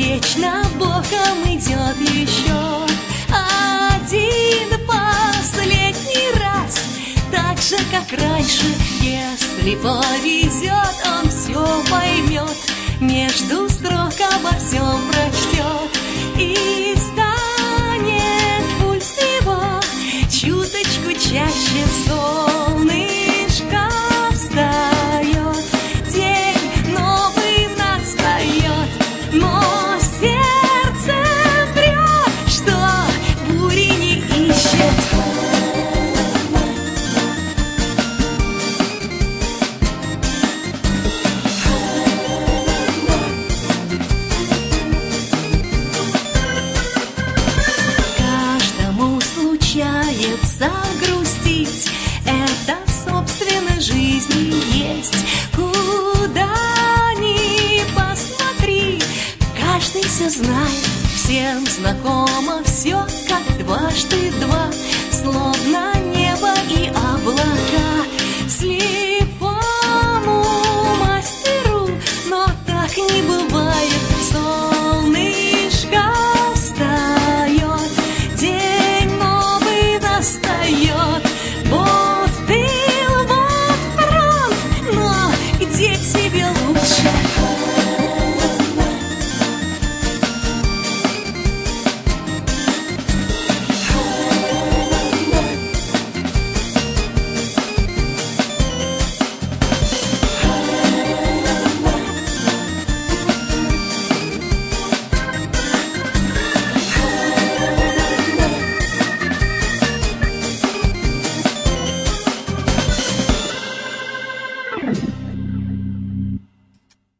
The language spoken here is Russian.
вечно боком идет еще один последний раз. Так же, как раньше, если повезет, он все поймет, между строк обо всем прочтет, и станет пульс его чуточку чаще. Солнышко встает, день новый настает, но сердце врет, что бури не ищет. Каждому случается грустить, это собственно жизни есть. Куда ни посмотри, каждый все знает, всем знакомо все, как дважды два, словно небо и облака.